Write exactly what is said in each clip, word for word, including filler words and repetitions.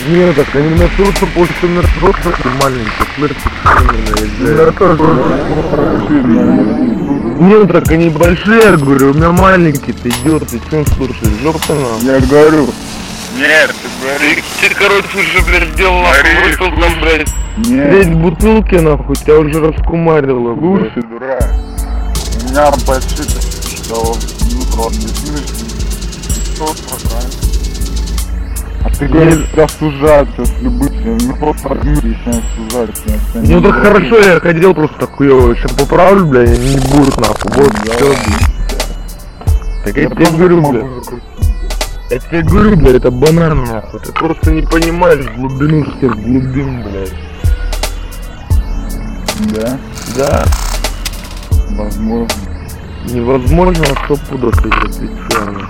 Нет, так они на то, что после наркотиков маленькие, смерть. Нет, так они большие, я говорю, у меня маленький, ты идёт, ты что слушаешь, жопа нам. Я говорю. Нет, ты говоришь. Ты, короче, уже, блядь, сделал нахуй, там, блядь. Треть бутылки, нахуй, тебя уже раскумарило. Слушай, дурак. У меня РП-щит, что ну просто что правильно. А ты говоришь, тебя сужаются с любым, ну просто отмыли, сейчас сужаются. Ну так хорошо, я ходил просто так хуёво, сейчас поправлю, бля, и не будет нахуй, вот, всё, блядь. Так я тебе говорю, бля. Я тебе говорю, бля, это банан, нахуй, ты просто не понимаешь глубину всех глубин, блядь. Да? Да. Возможно. Невозможно, а сто пудов ты отвечаешь.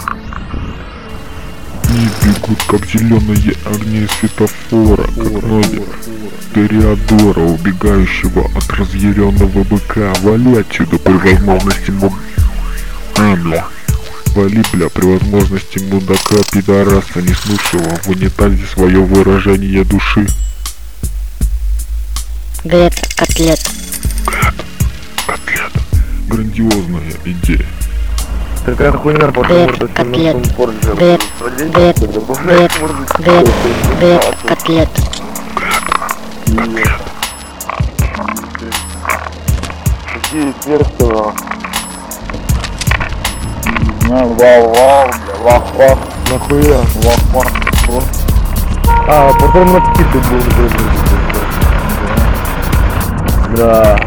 Они бегут, как зеленые огни светофора, как ноги Ториадора, убегающего от разъяренного быка. Вали отсюда при возможности муд... А, бля. Вали, бля, при возможности мудака, пидораса, неснувшего в унитазе свое выражение души. Грета, котлет. Котлет. Грандиозная идея. Такая хуйня, потому что котлет. Грет, грет, грет, грет, грет, котлет. Какие перцы, На вал-вал, вах-вах. нахуя? Вах-вах. А, потом на птицы будут. Да.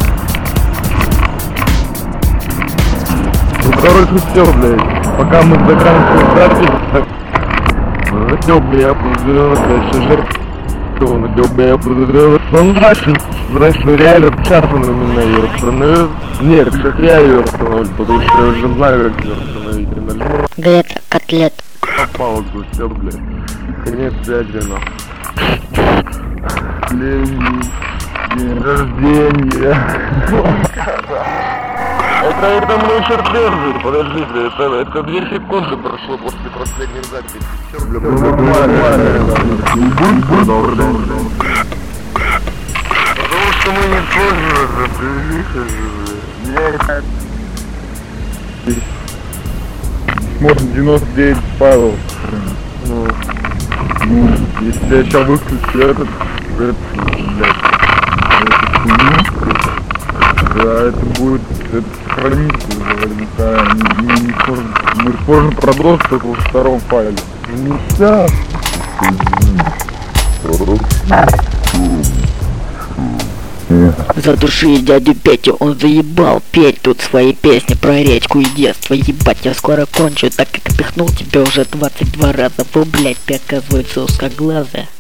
Ну, короче, все, блядь. Пока мы заканчиваем запись, так... Хотел бы я определенно, блядь, шажер... Что он хотел бы я определенно... Он значит, значит, реально часто на меня ее остановил. Нет, как я ее остановлю, потому что я уже знаю, как ее остановить. Нажму. Грета, котлет. Попал, все, блядь. Конец связи, нахуй. День рождения. Это, это мой шарпер, подождите, это, это две секунды прошло после последней записи. Все, бля, нормально. Потому что мы не тоже запились. Можно девяносто девять файлов. Ну, Ну, если я сейчас выключу этот, этот, блядь, эту хуйню, да, это будет, это сохранится уже наверняка, не, не, не сможем, мы сможем продолжить только во втором файле. не сейчас. Задуши дядю Петю, он заебал петь тут свои песни про речку и детство. Ебать, я скоро кончу, так как пихнул тебя уже двадцать два раза. Вы, блядь, ты оказывается узкоглазая.